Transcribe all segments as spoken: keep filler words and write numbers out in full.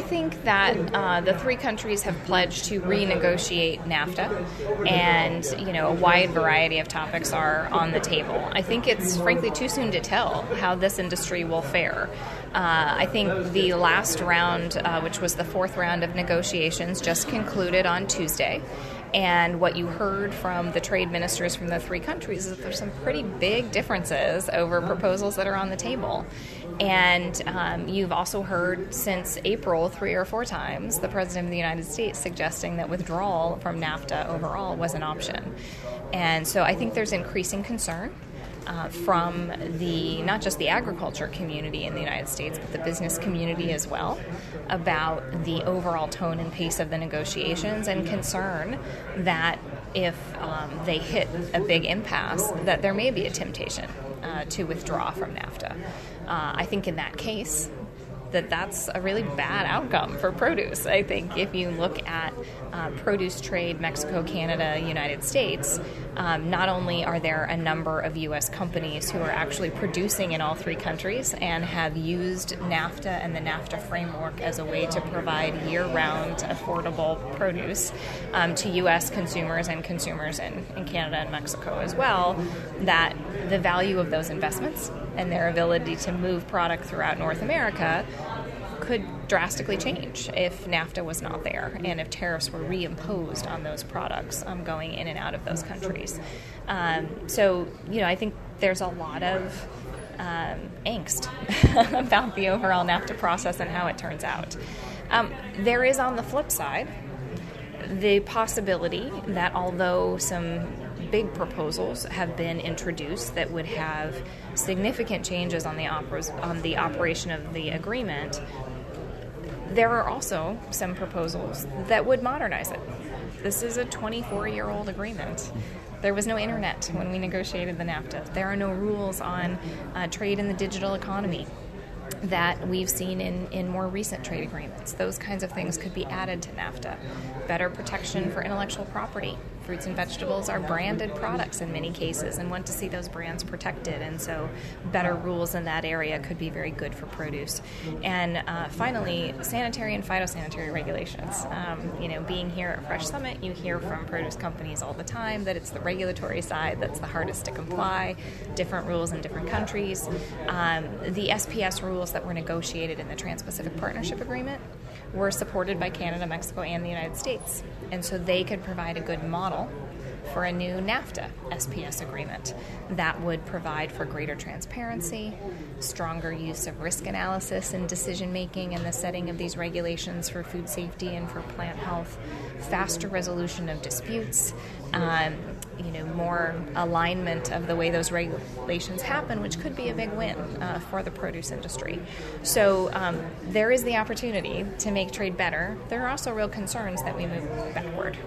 think that uh, the three countries have pledged to renegotiate NAFTA, and you know a wide variety of topics are on the table. I think it's frankly too soon to tell how this industry will fare. Uh, I think the last round, uh, which was the fourth round of negotiations, just concluded on Tuesday. And what you heard from the trade ministers from the three countries is that there's some pretty big differences over proposals that are on the table. And um, you've also heard since April three or four times the President of the United States suggesting that withdrawal from NAFTA overall was an option. And so I think there's increasing concern Uh, from the not just the agriculture community in the United States, but the business community as well, about the overall tone and pace of the negotiations, and concern that if um, they hit a big impasse, that there may be a temptation uh, to withdraw from NAFTA. Uh, I think in that case, that that's a really bad outcome for produce. I think if you look at uh, produce trade, Mexico, Canada, United States, um, not only are there a number of U S companies who are actually producing in all three countries and have used NAFTA and the NAFTA framework as a way to provide year-round affordable produce um, to U S consumers and consumers in, in Canada and Mexico as well, that the value of those investments and their ability to move product throughout North America could drastically change if NAFTA was not there and if tariffs were reimposed on those products um, going in and out of those countries. Um, so, you know, I think there's a lot of um, angst about the overall NAFTA process and how it turns out. Um, there is, on the flip side, the possibility that although some big proposals have been introduced that would have significant changes on the operas, on the operation of the agreement, there are also some proposals that would modernize it. This is a twenty-four-year-old agreement. There was no internet when we negotiated the NAFTA. There are no rules on uh, trade in the digital economy that we've seen in, in more recent trade agreements. Those kinds of things could be added to NAFTA. Better protection for intellectual property. Fruits and vegetables are branded products in many cases and want to see those brands protected, and so better rules in that area could be very good for produce. And uh, finally, sanitary and phytosanitary regulations. Um, you know, being here at Fresh Summit, you hear from produce companies all the time that it's the regulatory side that's the hardest to comply, different rules in different countries. Um, the S P S rules that were negotiated in the Trans-Pacific Partnership Agreement were supported by Canada, Mexico, and the United States. And so they could provide a good model for a new NAFTA S P S agreement that would provide for greater transparency, stronger use of risk analysis and decision-making in the setting of these regulations for food safety and for plant health, faster resolution of disputes, um, you know, more alignment of the way those regulations happen, which could be a big win uh, for the produce industry. So um, there is the opportunity to make trade better. There are also real concerns that we move backward.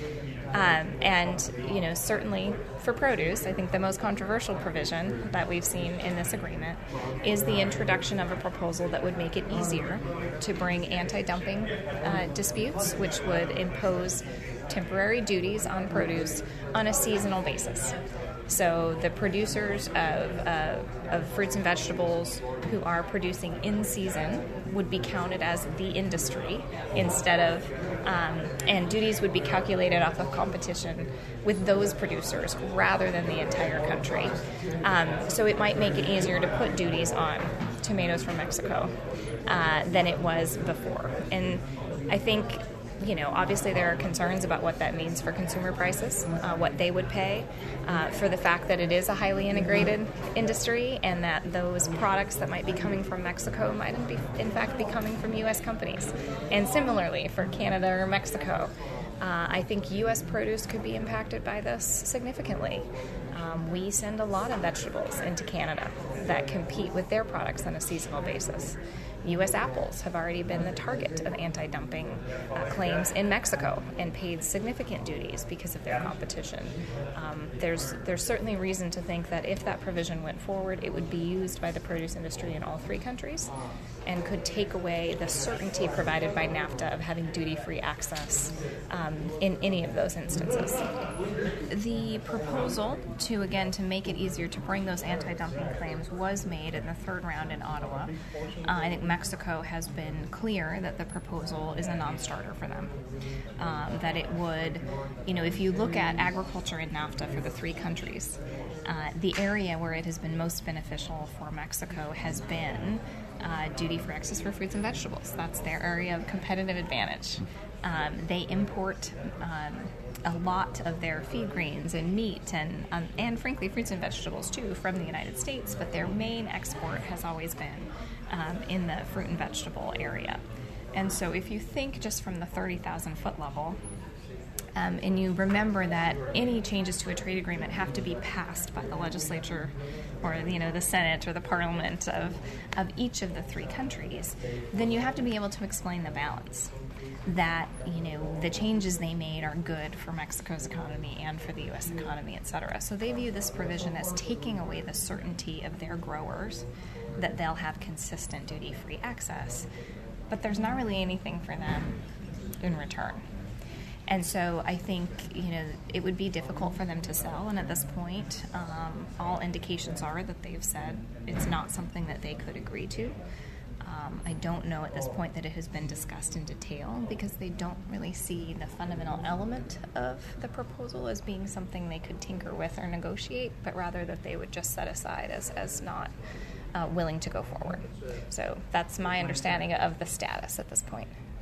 Um, and, you know, certainly for produce, I think the most controversial provision that we've seen in this agreement is the introduction of a proposal that would make it easier to bring anti-dumping uh, disputes, which would impose temporary duties on produce on a seasonal basis. So the producers of, uh, of fruits and vegetables who are producing in season would be counted as the industry instead of, um, and duties would be calculated off of competition with those producers rather than the entire country. Um, so it might make it easier to put duties on tomatoes from Mexico uh, than it was before. And I think, you know, obviously there are concerns about what that means for consumer prices, uh, what they would pay uh, for the fact that it is a highly integrated industry and that those products that might be coming from Mexico might in, be, in fact be coming from U S companies. And similarly for Canada or Mexico, uh, I think U S produce could be impacted by this significantly. Um, we send a lot of vegetables into Canada that compete with their products on a seasonal basis. U S apples have already been the target of anti-dumping uh, claims in Mexico and paid significant duties because of their competition. Um, there's there's certainly reason to think that if that provision went forward, it would be used by the produce industry in all three countries and could take away the certainty provided by NAFTA of having duty-free access um, in any of those instances. The proposal to, again, to make it easier to bring those anti-dumping claims was made in the third round in Ottawa. Uh, I think Mexico has been clear that the proposal is a non-starter for them. Um, that it would, you know, if you look at agriculture in NAFTA for the three countries, uh, the area where it has been most beneficial for Mexico has been uh, duty-free access for fruits and vegetables. That's their area of competitive advantage. Um, they import um, a lot of their feed grains and meat and um, and frankly fruits and vegetables too from the United States, but their main export has always been um, in the fruit and vegetable area. And so if you think just from the thirty thousand foot level, um, and you remember that any changes to a trade agreement have to be passed by the legislature or you know the Senate or the Parliament of, of each of the three countries, then you have to be able to explain the balance. That, you know, the changes they made are good for Mexico's economy and for the U S economy, et cetera. So they view this provision as taking away the certainty of their growers that they'll have consistent duty-free access. But there's not really anything for them in return. And so I think, you know, it would be difficult for them to sell. And at this point, um, all indications are that they've said it's not something that they could agree to. Um, I don't know at this point that it has been discussed in detail because they don't really see the fundamental element of the proposal as being something they could tinker with or negotiate, but rather that they would just set aside as, as not uh, willing to go forward. So that's my understanding of the status at this point.